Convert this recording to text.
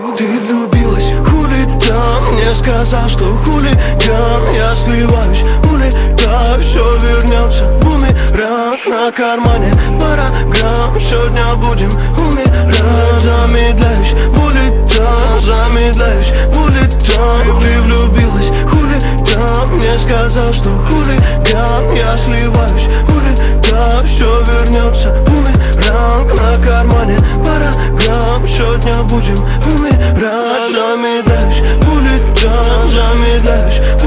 Ты влюбилась, хулиган. Не сказал, что хулиган. Я сливаюсь, улетаю, все вернется. Бумеранг на кармане, пара грамм. Сегодня будем умирать. Замедляюсь, улетаю, замедляюсь, улетаю. Ты влюбилась, хулиган. Не сказал, что хулиган. Я сливаюсь, улетаю, все вернется. Бумеранг на кармане, пара грамм. Сегодня будем умирать. Замедляюсь, улетаю, замедляюсь.